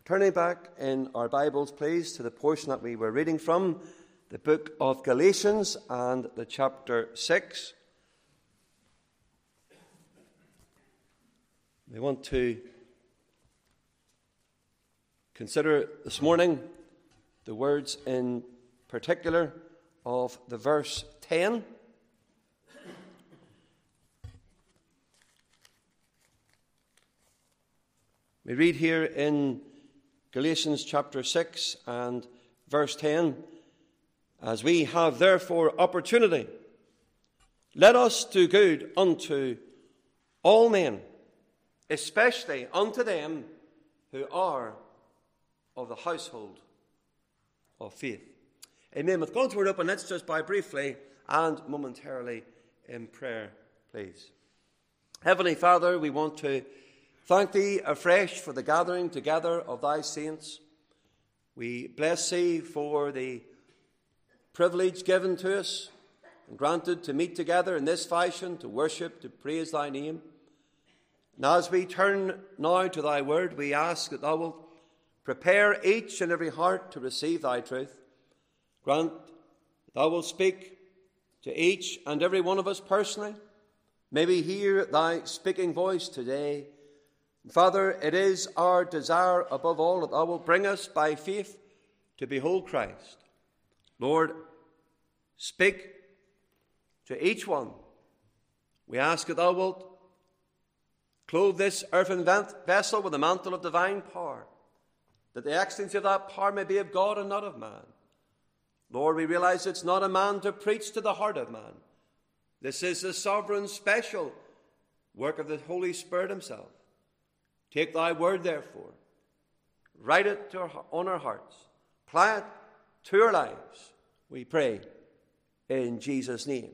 Turning back in our Bibles, please, to the portion that we were reading from, the book of Galatians and the chapter 6. We want to consider this morning the words in particular of the verse 10. We read here in Galatians chapter 6 and verse 10, "As we have therefore opportunity, let us do good unto all men, especially unto them who are of the household of faith." Amen. With God's word open, let's just bow briefly and momentarily in prayer, please. Heavenly Father, we want to thank Thee afresh for the gathering together of Thy saints. We bless Thee for the privilege given to us and granted to meet together in this fashion, to worship, to praise Thy name. And as we turn now to Thy word, we ask that Thou wilt prepare each and every heart to receive Thy truth. Grant that Thou wilt speak to each and every one of us personally. May we hear Thy speaking voice today. Father, it is our desire above all that Thou wilt bring us by faith to behold Christ. Lord, speak to each one. We ask that Thou wilt clothe this earthen vessel with a mantle of divine power, that the excellency of that power may be of God and not of man. Lord, we realize it's not a man to preach to the heart of man. This is the sovereign, special work of the Holy Spirit Himself. Take Thy word, therefore, write it on our hearts, apply it to our lives, we pray, in Jesus' name.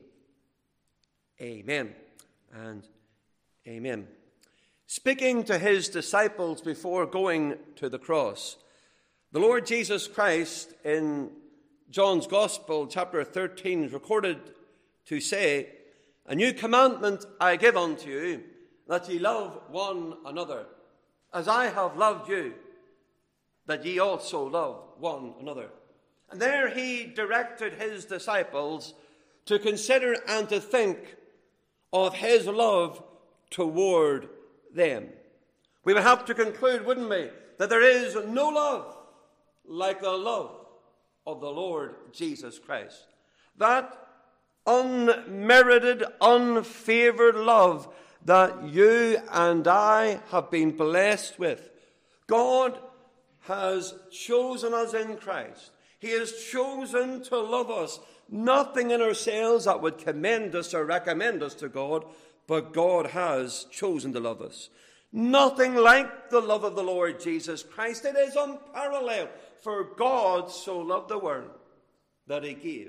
Amen and amen. Speaking to His disciples before going to the cross, the Lord Jesus Christ in John's Gospel, chapter 13, is recorded to say, "A new commandment I give unto you, that ye love one another. As I have loved you, that ye also love one another." And there He directed His disciples to consider and to think of His love toward them. We would have to conclude, wouldn't we, that there is no love like the love of the Lord Jesus Christ. That unmerited, unfavored love that you and I have been blessed with. God has chosen us in Christ. He has chosen to love us. Nothing in ourselves that would commend us or recommend us to God, but God has chosen to love us. Nothing like the love of the Lord Jesus Christ. It is unparalleled. For God so loved the world that He gave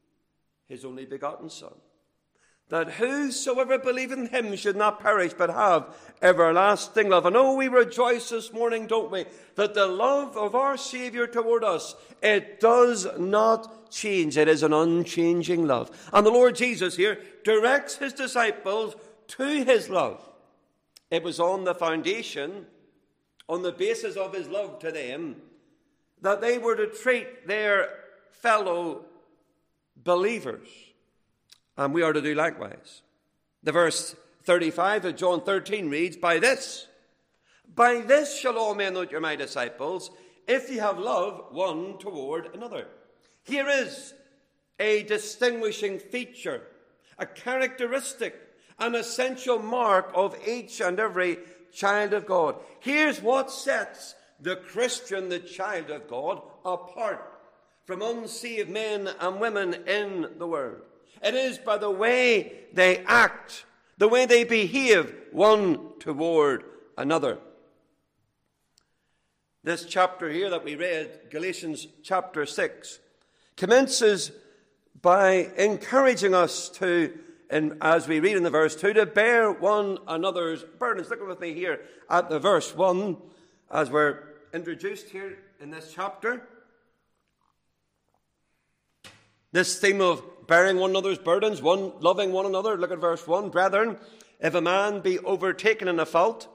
His only begotten Son, that whosoever believeth in Him should not perish but have everlasting love. And oh, we rejoice this morning, don't we, that the love of our Saviour toward us, it does not change. It is an unchanging love. And the Lord Jesus here directs His disciples to His love. It was on the foundation, on the basis of His love to them, that they were to treat their fellow believers. And we are to do likewise. The verse 35 of John 13 reads, By this shall all men know that you're my disciples, if ye have love one toward another. Here is a distinguishing feature, a characteristic, an essential mark of each and every child of God. Here's what sets the Christian, the child of God, apart from unsaved men and women in the world. It is by the way they act, the way they behave one toward another. This chapter here that we read, Galatians chapter 6, commences by encouraging us to, and as we read in the verse 2, to bear one another's burdens. Look with me here at the verse 1 as we're introduced here in this chapter. This theme of bearing one another's burdens, loving one another. Look at verse 1. Brethren, if a man be overtaken in a fault,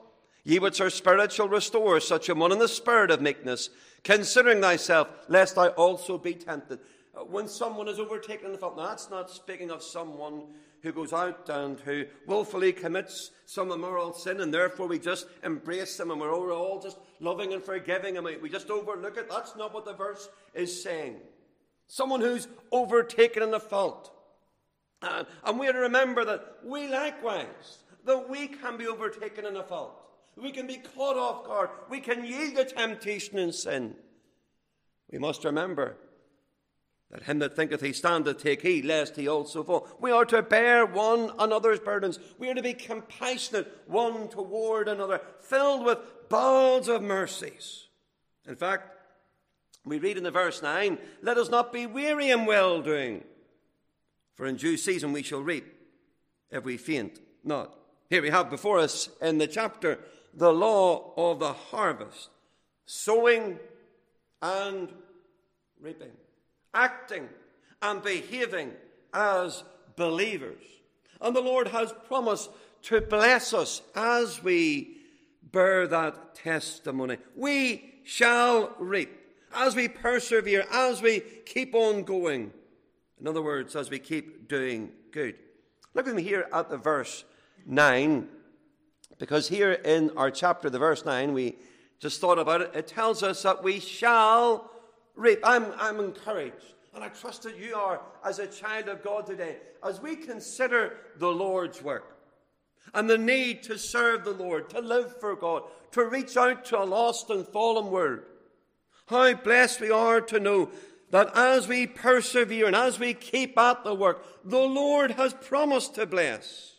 Ye which are spiritual, restore such a one in the spirit of meekness, considering thyself, lest thou also be tempted. When someone is overtaken in the fault, now that's not speaking of someone who goes out and who willfully commits some immoral sin, and therefore we just embrace them and we're all just loving and forgiving and we just overlook it. That's not what the verse is saying. Someone who's overtaken in the fault. And we are to remember that we likewise, that we can be overtaken in a fault. We can be caught off guard. We can yield to temptation and sin. We must remember that him that thinketh he standeth, take heed, lest he also fall. We are to bear one another's burdens. We are to be compassionate one toward another, filled with bowels of mercies. In fact, we read in the verse 9, let us not be weary in well-doing, for in due season we shall reap, if we faint not. Here we have before us in the chapter the law of the harvest, sowing and reaping, acting and behaving as believers. And the Lord has promised to bless us as we bear that testimony. We shall reap as we persevere, as we keep on going. In other words, as we keep doing good. Look with me here at the verse 9, because here in our chapter, the verse 9, we just thought about it. It tells us that we shall reap. I'm encouraged, and I trust that you are as a child of God today, as we consider the Lord's work and the need to serve the Lord, to live for God, to reach out to a lost and fallen world. How blessed we are to know that as we persevere and as we keep at the work, the Lord has promised to bless.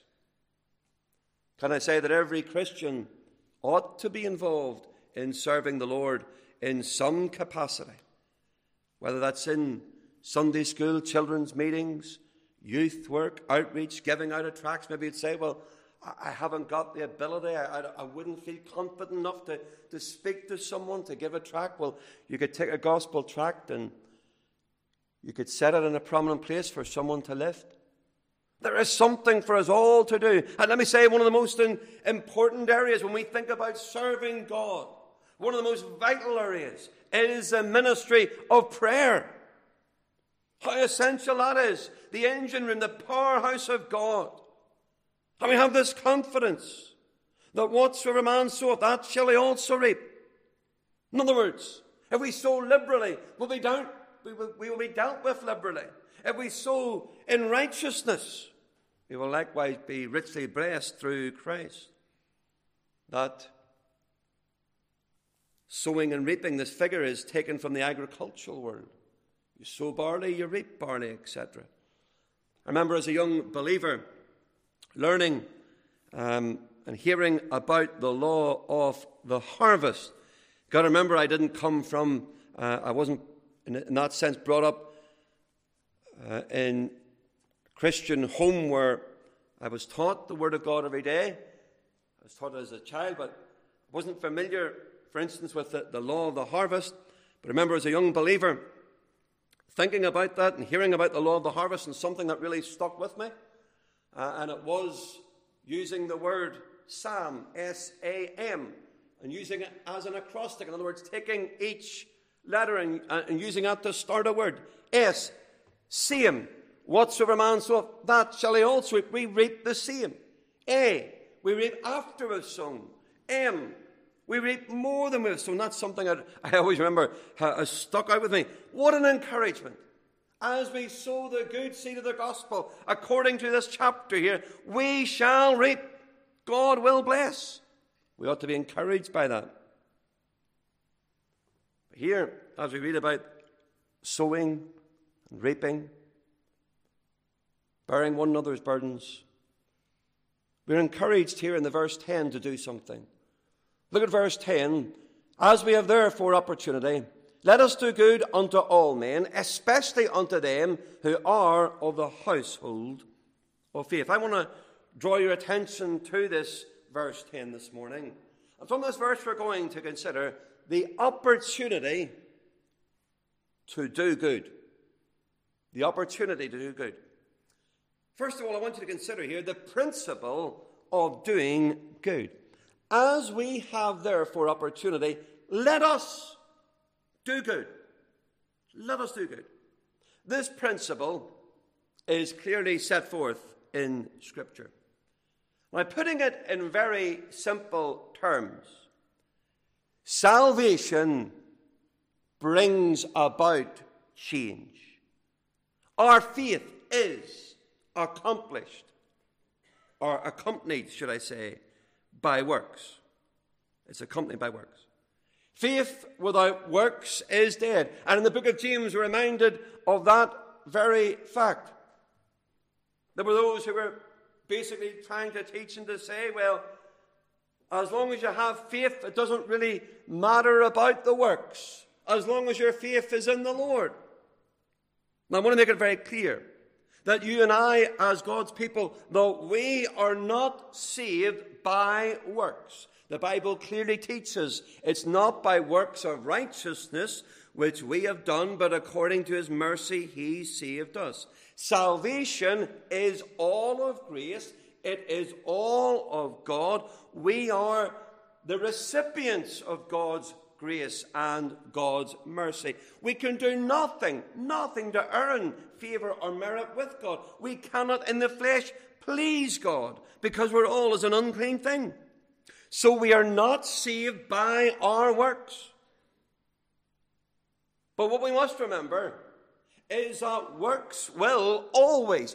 Can I say that every Christian ought to be involved in serving the Lord in some capacity? Whether that's in Sunday school, children's meetings, youth work, outreach, giving out of tracts. Maybe you'd say, well, I haven't got the ability. I wouldn't feel confident enough to speak to someone, to give a tract. Well, you could take a gospel tract and you could set it in a prominent place for someone to lift. There is something for us all to do. And let me say, one of the most important areas when we think about serving God, one of the most vital areas is the ministry of prayer. How essential that is. The engine room, the powerhouse of God. And we have this confidence that whatsoever man soweth, that shall he also reap. In other words, if we sow liberally, we will be dealt with liberally. If we sow in righteousness, we will likewise be richly blessed through Christ. That sowing and reaping, this figure is taken from the agricultural world. You sow barley, you reap barley, etc. I remember as a young believer learning and hearing about the law of the harvest. Got to remember, I didn't come from, I wasn't in that sense brought up in a Christian home where I was taught the Word of God every day. I was taught it as a child, but I wasn't familiar, for instance, with the law of the harvest. But I remember as a young believer thinking about that and hearing about the law of the harvest, and something that really stuck with me. And it was using the word Sam, S-A-M, and using it as an acrostic. In other words, taking each letter and using that to start a word. S, same. Whatsoever man soweth, that shall he also reap. We reap the same. A, we reap after we've sown. M, we reap more than we've sown. That's something I always remember has stuck out with me. What an encouragement. As we sow the good seed of the gospel, according to this chapter here, we shall reap. God will bless. We ought to be encouraged by that. Here, as we read about sowing and reaping, bearing one another's burdens, we're encouraged here in the verse 10 to do something. Look at verse 10. As we have therefore opportunity, let us do good unto all men, especially unto them who are of the household of faith. I want to draw your attention to this verse 10 this morning. And from this verse we're going to consider the opportunity to do good. The opportunity to do good. First of all, I want you to consider here the principle of doing good. As we have therefore opportunity, let us do good. Let us do good. This principle is clearly set forth in Scripture. By putting it in very simple terms, salvation brings about change. Our faith is accomplished, or accompanied, should I say, by works. It's accompanied by works. Faith without works is dead. And in the book of James, we're reminded of that very fact. There were those who were basically trying to teach and to say, well, as long as you have faith, it doesn't really matter about the works, as long as your faith is in the Lord. Now, I want to make it very clear that you and I, as God's people, though we are not saved by works. The Bible clearly teaches it's not by works of righteousness which we have done, but according to his mercy he saved us. Salvation is all of grace. It is all of God. We are the recipients of God's grace and God's mercy. We can do nothing to earn favor or merit with God. We cannot in the flesh please God because we're all as an unclean thing. So we are not saved by our works. But what we must remember is that works will always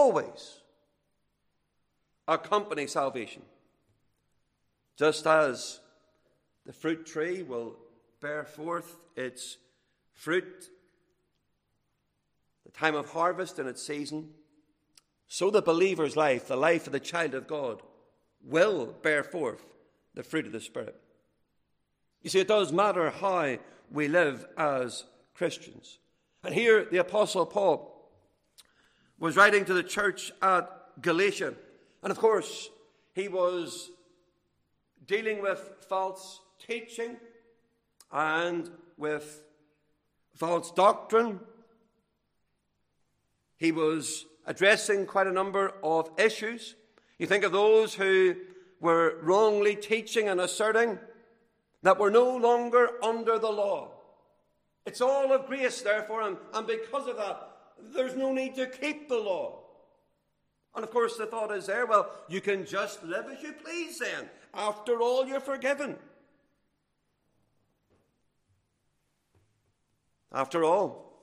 accompany salvation. Just as the fruit tree will bear forth its fruit, the time of harvest and its season, so the believer's life, the life of the child of God, will bear forth the fruit of the Spirit. You see, it does matter how we live as Christians. And here the Apostle Paul was writing to the church at Galatia. And of course, he was dealing with false teaching and with false doctrine. He was addressing quite a number of issues. You think of those who were wrongly teaching and asserting that we're no longer under the law. It's all of grace, therefore, and because of that, there's no need to keep the law. And of course, the thought is there, well, you can just live as you please then. After all, you're forgiven. After all,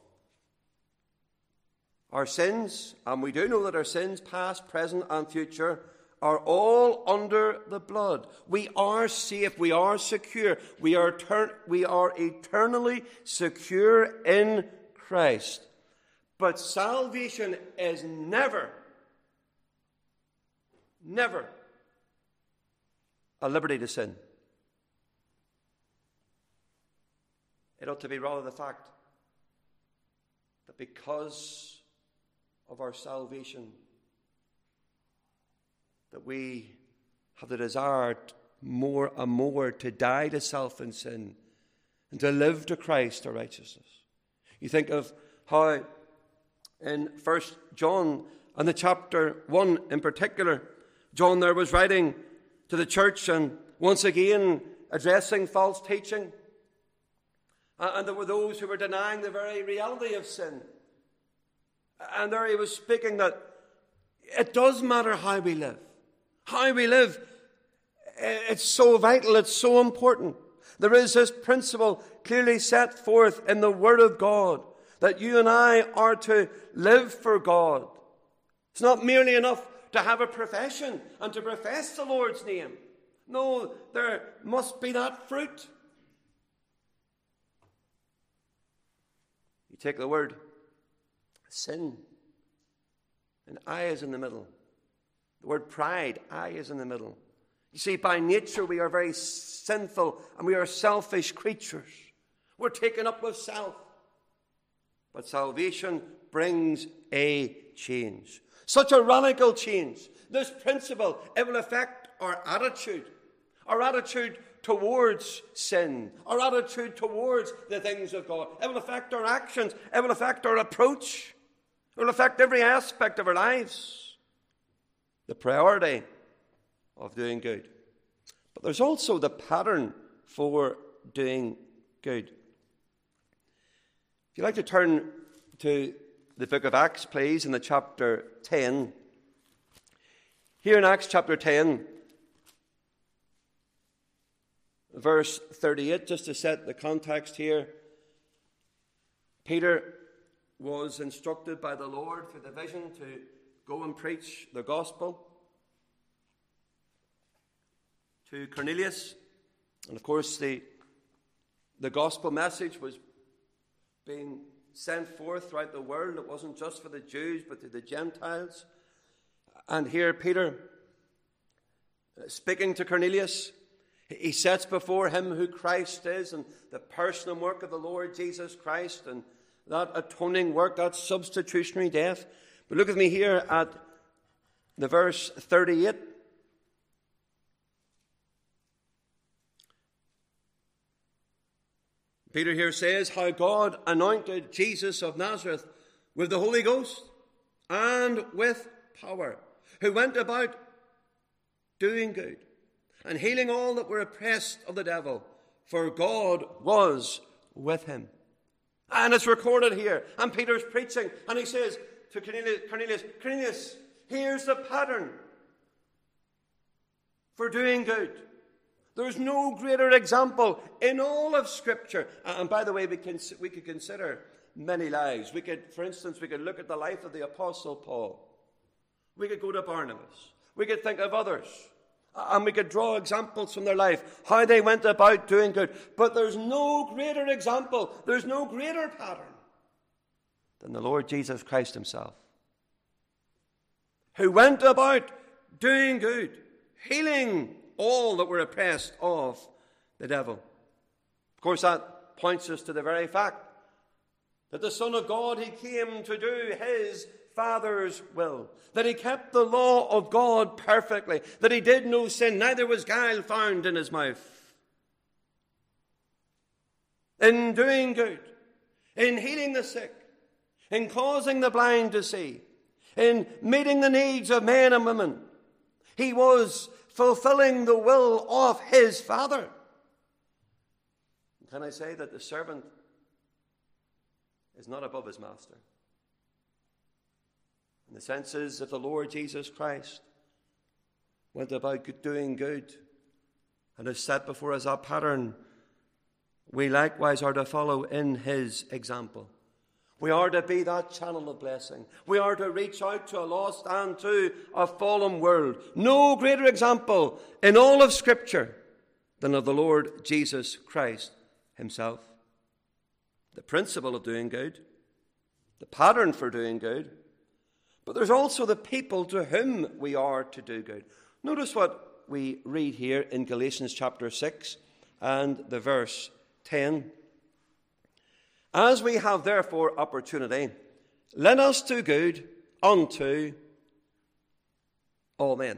our sins, and we do know that our sins, past, present, and future, are all under the blood. We are safe. We are secure. We are eternally secure in Christ. But salvation is never a liberty to sin. It ought to be rather the fact that because of our salvation, that we have the desire more and more to die to self and sin and to live to Christ our righteousness. You think of how in 1 John and the chapter 1 in particular, John there was writing to the church and once again addressing false teaching. And there were those who were denying the very reality of sin. And there he was speaking that it does matter how we live. How we live, it's so vital, it's so important. There is this principle clearly set forth in the Word of God that you and I are to live for God. It's not merely enough to have a profession and to profess the Lord's name. No, there must be that fruit. You take the word sin, and I is in the middle. The word pride, I is in the middle. You see, by nature we are very sinful and we are selfish creatures. We're taken up with self. But salvation brings a change. Such a radical change. This principle, it will affect our attitude towards sin, our attitude towards the things of God. It will affect our actions. It will affect our approach. It will affect every aspect of our lives. The priority of doing good. but there's also the pattern for doing good. If you'd like to turn to the book of Acts, please, in the chapter 10. Here in Acts chapter 10, verse 38, just to set the context here, Peter was instructed by the Lord through the vision to go and preach the gospel to Cornelius. And of course, the gospel message was being sent forth throughout the world. It wasn't just for the Jews, but to the Gentiles. And here Peter, speaking to Cornelius, he sets before him who Christ is and the person and work of the Lord Jesus Christ and that atoning work, that substitutionary death. But look with me here at the verse 38. Peter here says how God anointed Jesus of Nazareth with the Holy Ghost and with power, who went about doing good and healing all that were oppressed of the devil, for God was with him. And it's recorded here. And Peter's preaching, and he says to Cornelius, here's the pattern for doing good. There's no greater example in all of Scripture. And by the way, we could consider many lives. For instance, we could look at the life of the Apostle Paul. We could go to Barnabas. We could think of others. And we could draw examples from their life, how they went about doing good. But there's no greater example, there's no greater pattern than the Lord Jesus Christ himself, who went about doing good, healing all that were oppressed of the devil. Of course, that points us to the very fact that the Son of God, he came to do his Father's will, that he kept the law of God perfectly, that he did no sin, neither was guile found in his mouth. In doing good, in healing the sick, in causing the blind to see, in meeting the needs of men and women, he was fulfilling the will of his Father. Can I say that the servant is not above his master? And the sense is that the Lord Jesus Christ went about doing good and has set before us a pattern, we likewise are to follow in his example. We are to be that channel of blessing. We are to reach out to a lost and to a fallen world. No greater example in all of Scripture than of the Lord Jesus Christ himself. The principle of doing good, the pattern for doing good, but there's also the people to whom we are to do good. Notice what we read here in Galatians chapter 6 and the verse 10. As we have therefore opportunity, let us do good unto all men.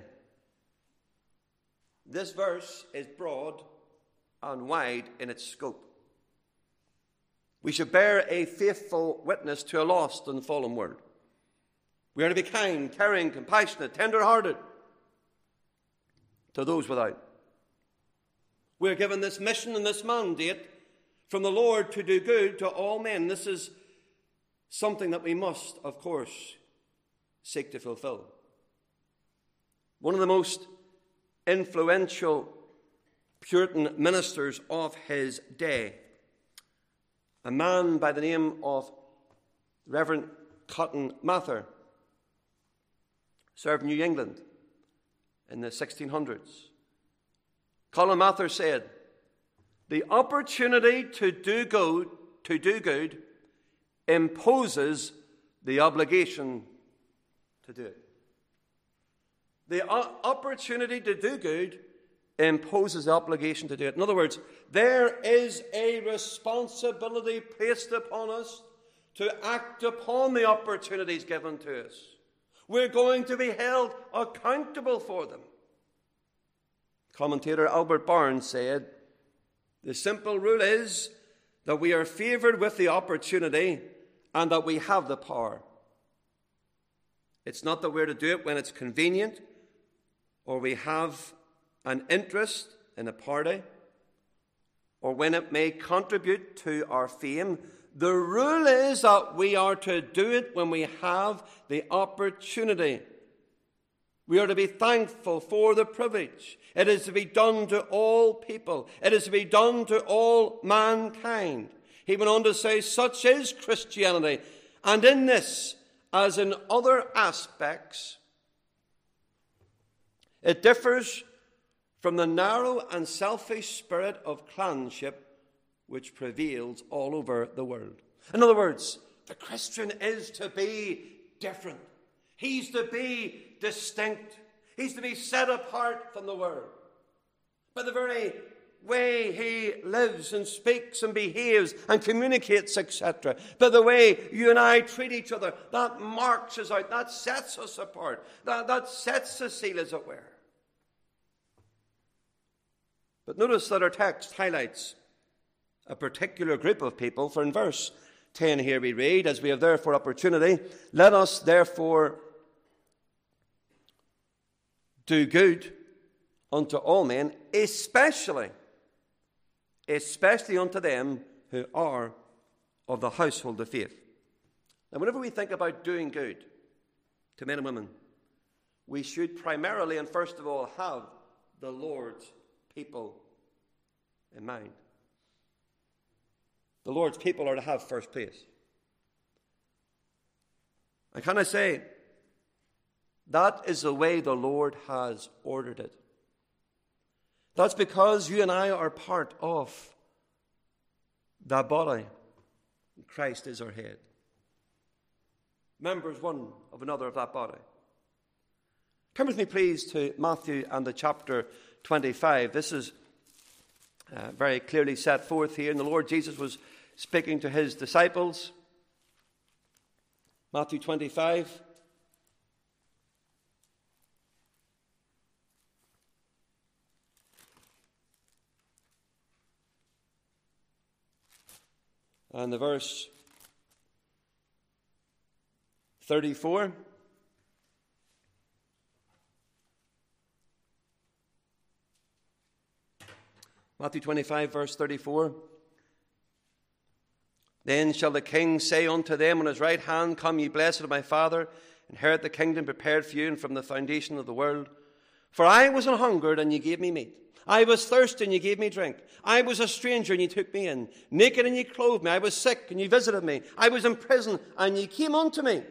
This verse is broad and wide in its scope. We should bear a faithful witness to a lost and fallen world. We are to be kind, caring, compassionate, tender-hearted to those without. We are given this mission and this mandate from the Lord to do good to all men. This is something that we must, of course, seek to fulfill. One of the most influential Puritan ministers of his day, a man by the name of Reverend Cotton Mather, served New England in the 1600s. Colin Mather said, "The opportunity to do good imposes the obligation to do it." The opportunity to do good imposes the obligation to do it. In other words, there is a responsibility placed upon us to act upon the opportunities given to us. We're going to be held accountable for them. Commentator Albert Barnes said, "The simple rule is that we are favored with the opportunity and that we have the power. It's not that we're to do it when it's convenient or we have an interest in a party, or when it may contribute to our fame. The rule is that we are to do it when we have the opportunity. We are to be thankful for the privilege. It is to be done to all people. It is to be done to all mankind. He went on to say, such is Christianity. And in this, as in other aspects, it differs from the narrow and selfish spirit of clanship which prevails all over the world. In other words, the Christian is to be different. He's to be distinct. He's to be set apart from the world. By the very way he lives and speaks and behaves and communicates, etc. By the way you and I treat each other, that marks us out. That sets us apart. That sets the seal, as it were. But notice that our text highlights a particular group of people. For in verse 10 here we read, as we have therefore opportunity, let us therefore do good unto all men, especially unto them who are of the household of faith. Now, whenever we think about doing good to men and women, we should primarily and first of all have the Lord's people in mind. The Lord's people are to have first place. And can I say, that is the way the Lord has ordered it. That's because you and I are part of that body. Christ is our head. Members one of another of that body. Come with me, please, to Matthew and the chapter 25. This is very clearly set forth here. And the Lord Jesus was speaking to his disciples. Matthew 25. And the verse 34. Matthew 25, verse 34. Then shall the king say unto them on his right hand, come ye blessed of my Father, inherit the kingdom prepared for you and from the foundation of the world. For I was an hungered, and ye gave me meat. I was thirsty, and ye gave me drink. I was a stranger, and ye took me in. Naked, and ye clothed me. I was sick, and ye visited me. I was in prison, and ye came unto me.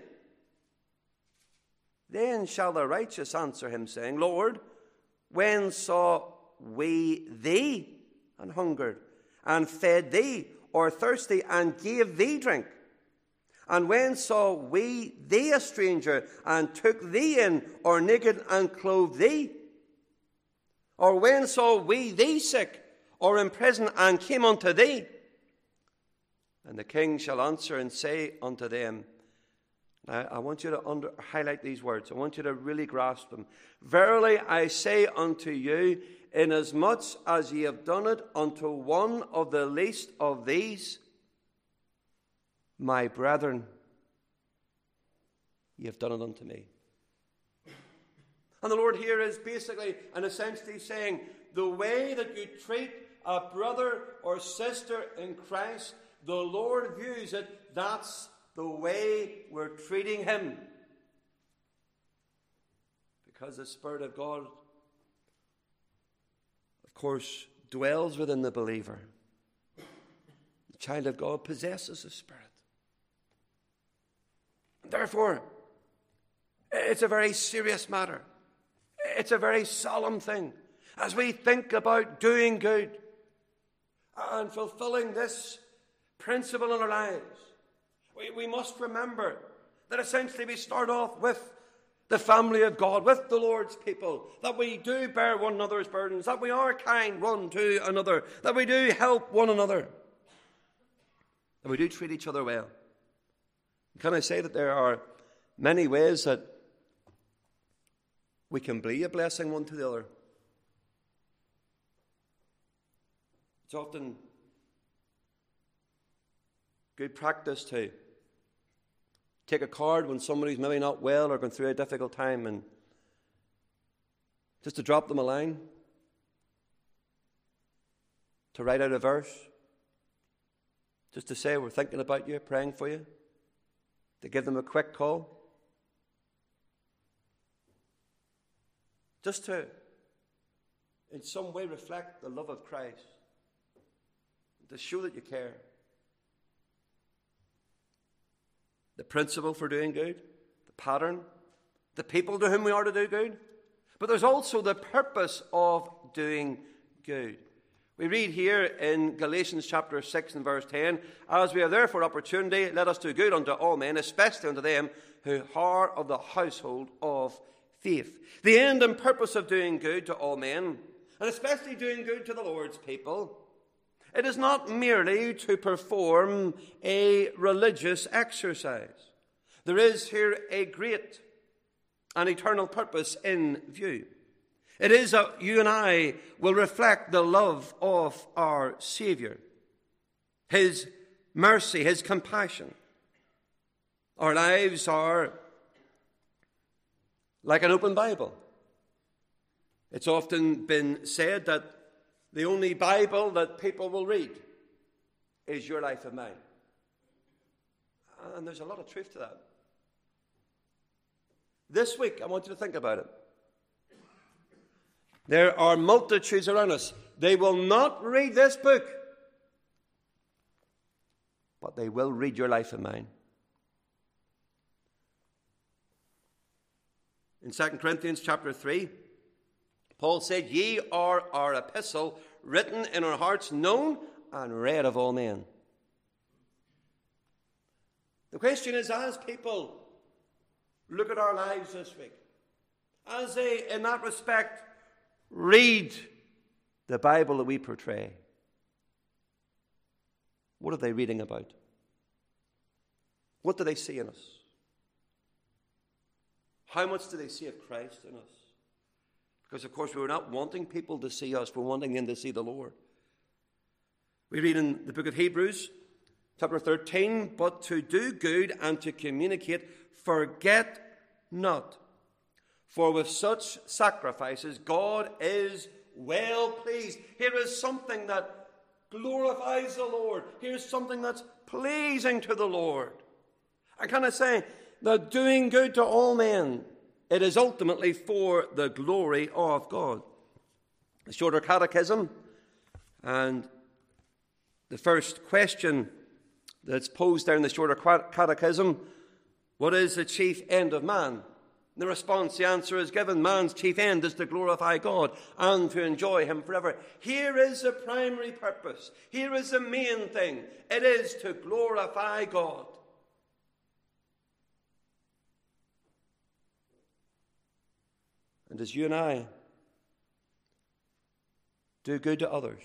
Then shall the righteous answer him, saying, Lord, when saw we thee and hungered, and fed thee, or thirsty, and gave thee drink? And when saw we thee a stranger, and took thee in, or naked, and clothed thee? Or when saw we thee sick, or in prison, and came unto thee? And the king shall answer and say unto them, now I want you to highlight these words. I want you to really grasp them. Verily I say unto you, inasmuch as ye have done it unto one of the least of these, my brethren, ye have done it unto me. And the Lord here is basically and essentially saying, the way that you treat a brother or sister in Christ, the Lord views it, that's the way we're treating him. Because the Spirit of God, of course, dwells within the believer. The child of God possesses the Spirit. Therefore, it's a very serious matter. It's a very solemn thing as we think about doing good and fulfilling this principle in our lives. We must remember that essentially we start off with the family of God, with the Lord's people, that we do bear one another's burdens, that we are kind one to another, that we do help one another, that we do treat each other well. Can I say that there are many ways that we can be a blessing one to the other? It's often good practice to take a card when somebody's maybe not well or going through a difficult time and just to drop them a line. to write out a verse, just to say we're thinking about you, praying for you, to give them a quick call, just to in some way reflect the love of Christ, to show that you care. The principle for doing good, the pattern, the people to whom we are to do good. But there's also the purpose of doing good. We read here in Galatians chapter 6 and verse 10, "As we have therefore opportunity, let us do good unto all men, especially unto them who are of the household of faith." The end and purpose of doing good to all men, and especially doing good to the Lord's people, it is not merely to perform a religious exercise. There is here a great and eternal purpose in view. It is that you and I will reflect the love of our Savior, His mercy, His compassion. Our lives are like an open Bible. It's often been said that the only Bible that people will read is your life and mine. And there's a lot of truth to that. This week, I want you to think about it. There are multitudes around us. They will not read this book, but they will read your life and mine. In 2 Corinthians chapter 3, Paul said, "Ye are our epistle, written in our hearts, known and read of all men." The question is, as people look at our lives this week, as they, in that respect, read the Bible that we portray, what are they reading about? What do they see in us? How much do they see of Christ in us? Because, of course, we're not wanting people to see us. We're wanting them to see the Lord. We read in the book of Hebrews, chapter 13, "But to do good and to communicate, forget not. For with such sacrifices, God is well pleased." Here is something that glorifies the Lord. Here's something that's pleasing to the Lord. And can I say that doing good to all men, it is ultimately for the glory of God. The Shorter Catechism, and the first question that's posed there in the Shorter Catechism, what is the chief end of man? In the response, the answer is given: man's chief end is to glorify God and to enjoy Him forever. Here is the primary purpose. Here is the main thing. It is to glorify God. And as you and I do good to others,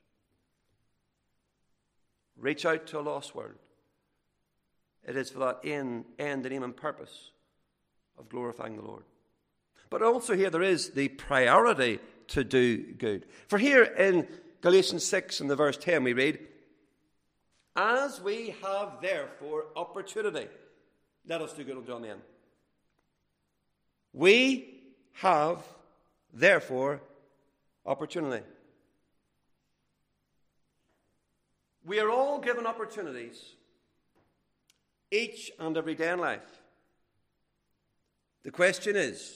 reach out to a lost world, it is for that end and aim and purpose of glorifying the Lord. But also here there is the priority to do good. For here in Galatians 6 and the verse 10 we read, "As we have therefore opportunity, let us do good unto all men." We have therefore opportunity. We are all given opportunities each and every day in life. The question is,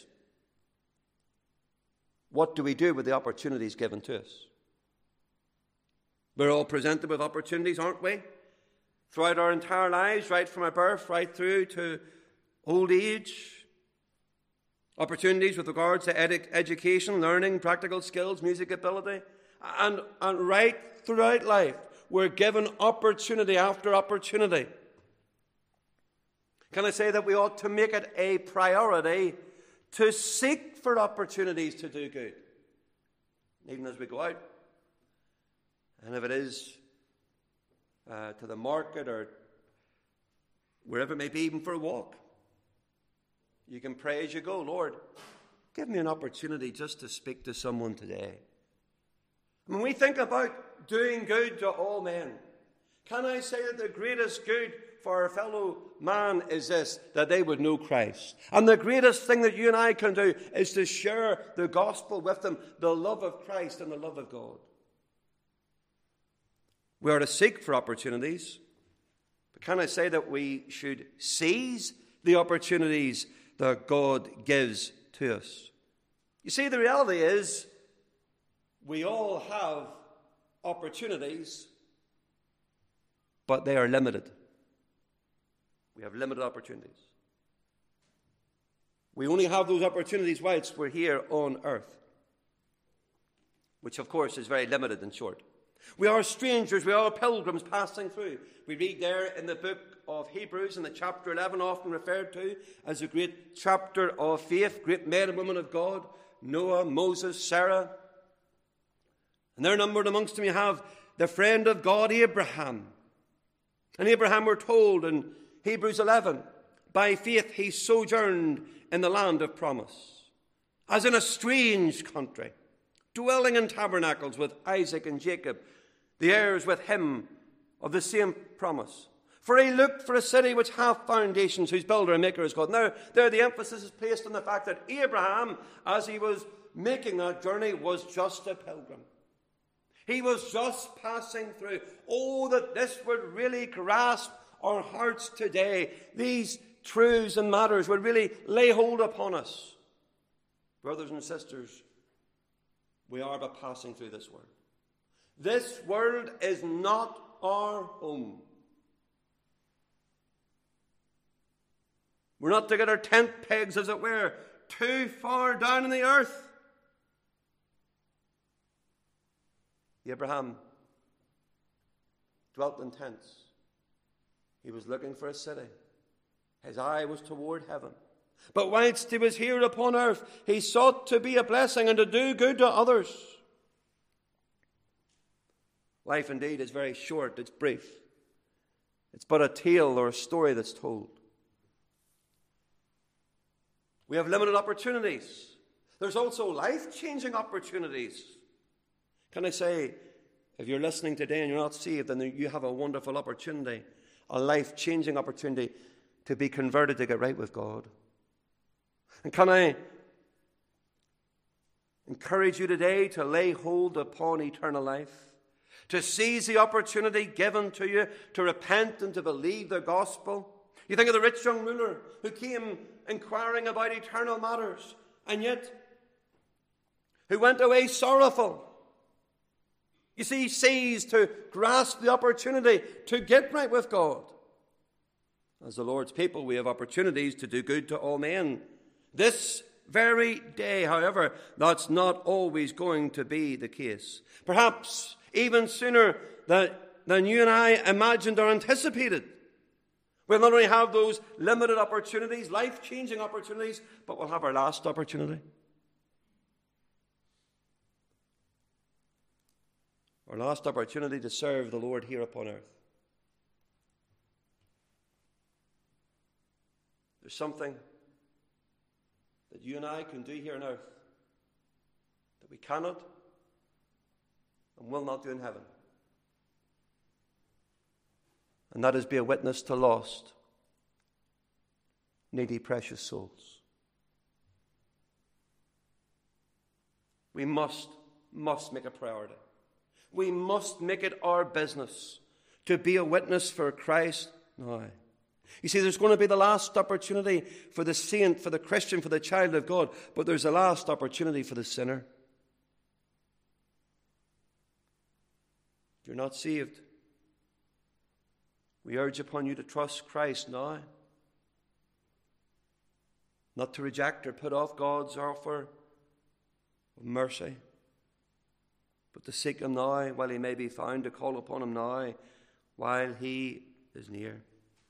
what do we do with the opportunities given to us? We're all presented with opportunities, aren't we? Throughout our entire lives, right from our birth, right through to old age. Opportunities with regards to education, learning, practical skills, music ability. And right throughout life, we're given opportunity after opportunity. Can I say that we ought to make it a priority to seek for opportunities to do good, even as we go out? And if it is to the market or wherever it may be, even for a walk, you can pray as you go: "Lord, give me an opportunity just to speak to someone today." When we think about doing good to all men, can I say that the greatest good for our fellow man is this: that they would know Christ. And the greatest thing that you and I can do is to share the gospel with them, the love of Christ and the love of God. We are to seek for opportunities. But can I say that we should seize the opportunities that God gives to us? You see, the reality is we all have opportunities, but they are limited. We have limited opportunities. We only have those opportunities whilst we're here on earth, which of course is very limited and short. We are strangers, we are pilgrims passing through. We read there in the book of Hebrews, in the chapter 11, often referred to as a great chapter of faith, great men and women of God, Noah, Moses, Sarah. And there numbered amongst them you have the friend of God, Abraham. And Abraham, we're told in Hebrews 11, by faith he sojourned in the land of promise, as in a strange country, dwelling in tabernacles with Isaac and Jacob, the heirs with him of the same promise. For he looked for a city which hath foundations, whose builder and maker is God. Now, there the emphasis is placed on the fact that Abraham, as he was making that journey, was just a pilgrim. He was just passing through. Oh, that this would really grasp our hearts today. These truths and matters would really lay hold upon us. Brothers and sisters, we are but passing through this world. This world is not our home. We're not to get our tent pegs, as it were, too far down in the earth. Abraham dwelt in tents. He was looking for a city. His eye was toward heaven. But whilst he was here upon earth, he sought to be a blessing and to do good to others. Life indeed is very short, it's brief. It's but a tale or a story that's told. We have limited opportunities. There's also life-changing opportunities. Can I say, if you're listening today and you're not saved, then you have a wonderful opportunity, a life-changing opportunity to be converted, to get right with God. And can I encourage you today to lay hold upon eternal life, to seize the opportunity given to you to repent and to believe the gospel? You think of the rich young ruler who came inquiring about eternal matters, and yet who went away sorrowful. You see, he seized to grasp the opportunity to get right with God. As the Lord's people, we have opportunities to do good to all men. This very day, however, that's not always going to be the case. Perhaps even sooner than you and I imagined or anticipated. We'll not only have those limited opportunities, life-changing opportunities, but we'll have our last opportunity. Our last opportunity to serve the Lord here upon earth. There's something that you and I can do here on earth that we cannot and will not do in heaven. And that is be a witness to lost, needy, precious souls. We must make a priority. We must make it our business to be a witness for Christ now. You see, there's going to be the last opportunity for the saint, for the Christian, for the child of God, but there's a last opportunity for the sinner. If you're not saved, we urge upon you to trust Christ now, not to reject or put off God's offer of mercy, but to seek him now while he may be found, to call upon him now while he is near.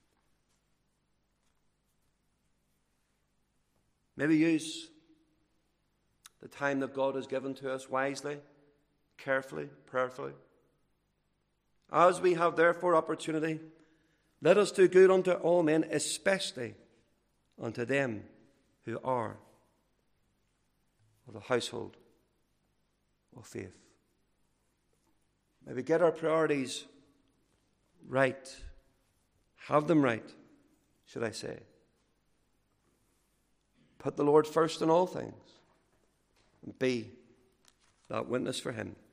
Maybe use the time that God has given to us wisely, carefully, prayerfully. As we have therefore opportunity, let us do good unto all men, especially unto them who are of the household of faith. May we get our priorities right, have them right, should I say. Put the Lord first in all things and be that witness for him.